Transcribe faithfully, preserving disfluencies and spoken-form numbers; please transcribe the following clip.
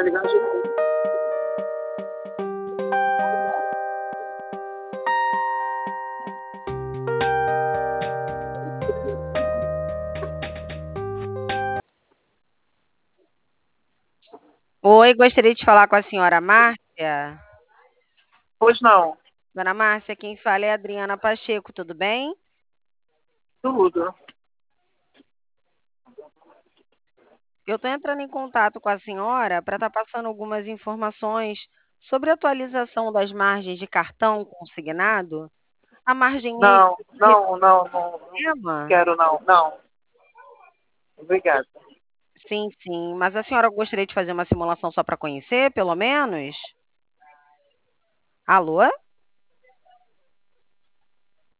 ligar de novo. Oi, gostaria de falar com a senhora Márcia. Pois não, Dona Márcia, quem fala é a Adriana Pacheco, tudo bem? tudo. Eu estou entrando em contato com a senhora para estar passando algumas informações sobre a atualização das margens de cartão consignado. A margem Não, extra teve não, não, não, não problema? quero não, não. Obrigada. Sim, sim, mas a senhora gostaria de fazer uma simulação só para conhecer, pelo menos? Alô?